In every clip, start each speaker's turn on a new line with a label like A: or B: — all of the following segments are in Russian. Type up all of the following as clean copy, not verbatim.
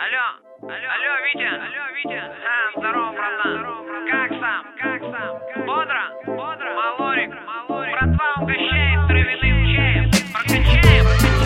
A: Алло, Витя. Здорово, братан. Как сам? Бодро? Малорик. Братва угощает травяным чаем. Прокачаем.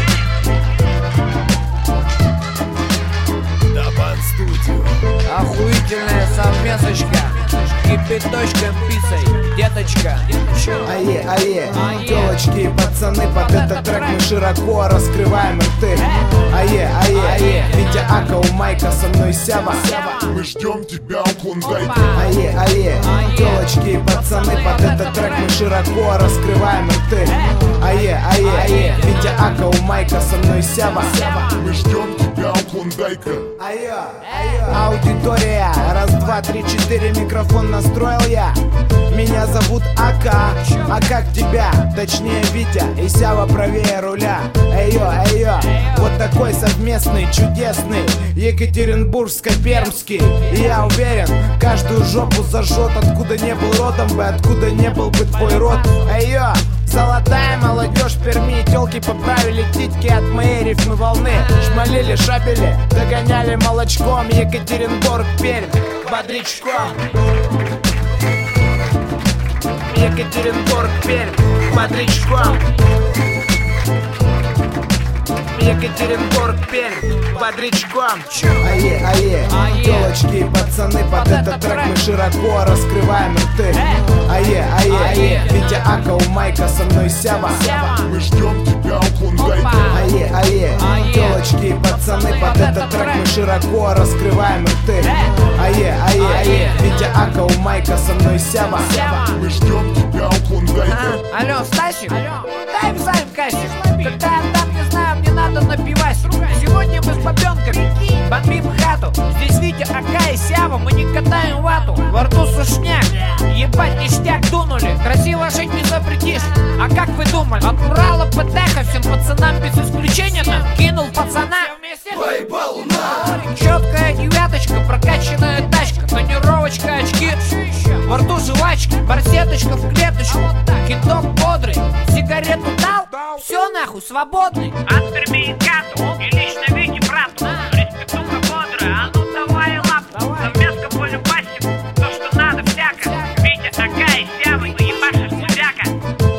B: Табан Студио.
C: Охуительная совместочка, кипяточком пиццей, деточка.
D: Ае, девочки и пацаны, под этот трек мы широко раскрываем рты. Ае, Витя Ака у майка, со мной Сява.
B: Мы ждем тебя у Клондайка.
D: Ае, девочки и пацаны, под этот трек мы широко раскрываем рты. Ае, Витя Ака у майка, со мной Сява.
B: Мы ждем тебя у Клондайка.
D: Аудитория, раз, два, три, четыре, микрофон настроил я. Меня зовут Ака, а как тебя? Точнее Витя и Сява правее руля. Эйо, вот такой совместный, чудесный Екатеринбургско-пермский. И я уверен, каждую жопу зажжет, откуда не был родом бы, откуда не был бы твой род. Эйо, золотая молодежь Перми, тёлки поправили титьки от моей рифмы волны. Шмалили, шабели, догоняли молочком. Екатеринбург, Пермь, бодрячком. Екатеринбург, Пермь, бодрячком. Екатеринбург, Пермь, бодрячком. Ае, девочки и пацаны, под этот трек мы широко раскрываем рты. Ае, Витя Ака у майка, со мной Сява.
B: Мы ждем тебя у Клондайка.
D: Ае, девочки и пацаны, под этот трек мы широко раскрываем рты. Ае, Витя Ака у майка, со мной Сява.
B: Мы ждем тебя у Клондайка.
C: Алло, Стасик, дай в займ кассик. Когда я там, не знаю, мне надо напивать. Сегодня мы с бабенками бомбим хату. Здесь Витя, Ака и Сява, мы не катаем вату. Во рту сушняк, ебать ништяк дунули. Красиво жить не запретишь. А как вы думали? От Урала ПТХ всем пацанам без исключения кинул пацана.
B: Поебал на.
C: Четкая девяточка, прокачанная тачка, тонировочка, очки, во рту жвачки, барсеточка в клеточку, кидок бодрый, сигарету дал, все нахуй, свободный.
A: От Перми и Кату, и лично Вите брату. Респектуха бодрая, а ну давай лапу. Совместка по любасику, то что надо всяко. Витя, Ака и Сява, ебашишь музяка.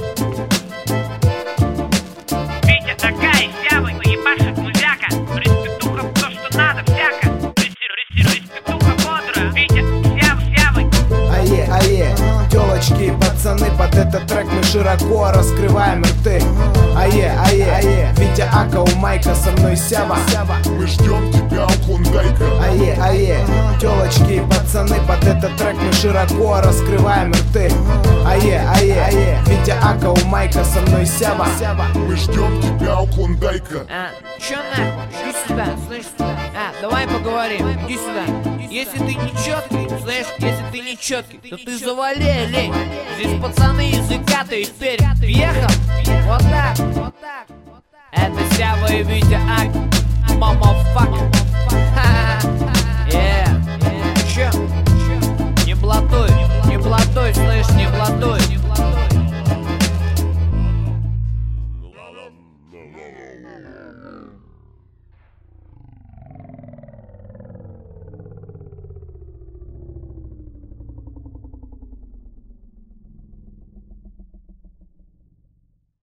A: Витя, Ака и Сява, ебашишь музяка. Респектуха, то что надо всяко. Респектуха бодрая, Витя, Сява.
D: Ае, девочки и пацаны, под этот трек мы широко раскрываем рты. Ае, Витя Ака у майка, со мной Сява.
B: Мы ждем тебя у Клондайка.
D: Ае, девочки и пацаны, под этот трек мы широко раскрываем рты. Ае, Витя Ака у майка, со мной Сява.
B: Мы ждем тебя у Клондайка.
C: Чё нахуй? Иди сюда, слышь? Давай поговорим, иди сюда. Если ты не четкий, слышь, если ты не четкий, то ты завали, лень. Здесь пацаны языка-то и теперь въехал. Вот так. Это Сява и Витя Ак, мамафака. Чё? Не блатуй, слышь, не блатуй.
B: La la la la la.